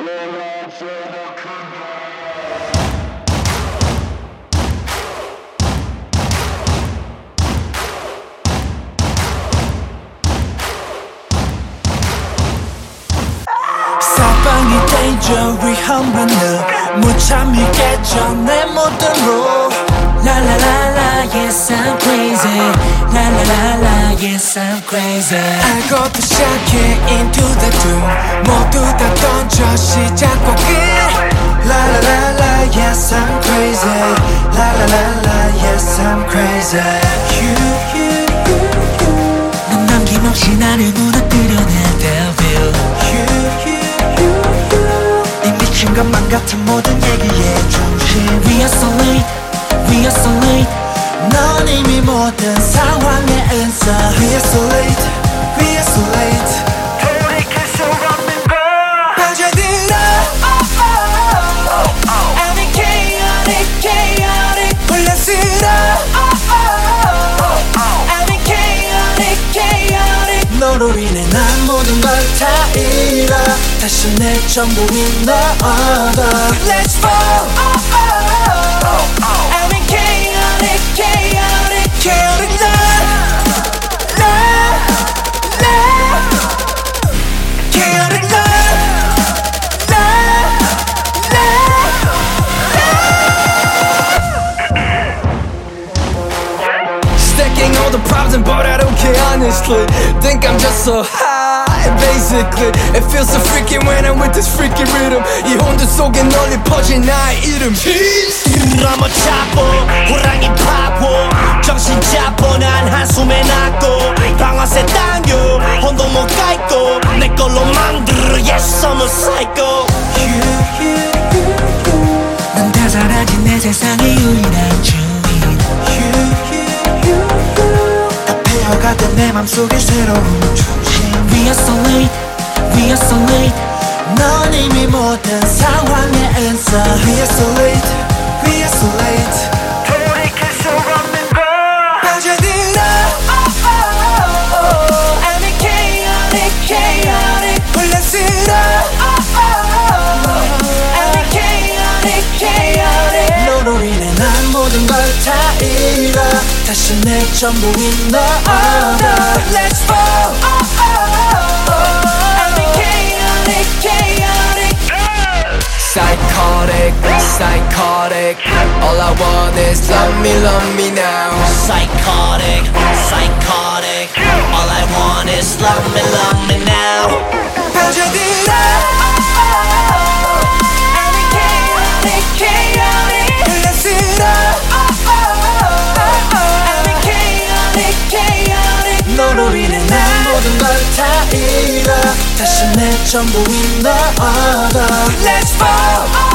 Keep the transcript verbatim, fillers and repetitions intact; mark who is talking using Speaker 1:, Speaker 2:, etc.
Speaker 1: 사방이 danger 위험한 너 무참히 깨져 내 모든 로 La la la la, yes I'm crazy. La la la la, yes I'm crazy. 알고도 시작해 into the doom. 모두 다 던져 시작과 끝. La la la la, yes I'm crazy. La la la la, yes I'm crazy. You, you, you, you. 넌 남김없이 나를 무너뜨려내 devil. You, you, you, you. 네 미친 것만 같은 모든 얘기의 중심. We are so late. We are so late. 넌 이미 모든 상황의 answer. We are so late. We are so late. 돌이킬 수 없는 걸 빠져들어. Oh, oh, oh, oh. I'm in chaotic, chaotic. 혼란스러. Oh, oh, oh, oh. I'm in chaotic, chaotic. 너로 인해 난 모든 걸 다 잃어. 다시 내 전부인 너 얻어. Let's fall. Oh, oh, oh, oh. I'm in chaotic, chaotic, chaotic love, love, love, chaotic love, love, love. Stacking all the problems, but I don't care honestly. Think I'm just so high. Basically, it feels so freaky when I'm with this freaky rhythm. 이 혼돈 속에 널리 퍼진 나의 이름.
Speaker 2: 드러머 차고 호랑이 파고 정신 잡고 난 한숨에 낳고 방아쇠 당겨 혼도 못 가있고 내 걸로 만들어 Yes I'm a psycho.
Speaker 1: You, you, you, you. 넌 다 사라진 내 세상의 유일한 주인. You, you, you, you. 다 패어가던 내 맘속의 새로운 중심. We are so late, we are so late. 넌 이미 모든 상황의 answer. We are so late, we are so late. 돌이킬 수 없는 걸 빠져들어. Oh, oh, oh. I'm in chaotic, chaotic. 혼란스러. Oh, oh, oh. I'm in chaotic, chaotic. 너로 인해 난 모든 걸 다 잃어. 다시 내 전부인 너 얻어. Let's fall. Oh, oh, oh. I'm in chaotic, chaotic.
Speaker 3: Psychotic, psychotic. All I want is love me, love me now.
Speaker 2: Psychotic, psychotic. All I want is love me, love me now.
Speaker 1: 빠져들어. I'm in chaotic, chaotic. 혼란스러. I'm in chaotic, chaotic. 너로 인해 난 모든 걸 다 잃어. 다시 내 전부인 너 얻어. Let's fall.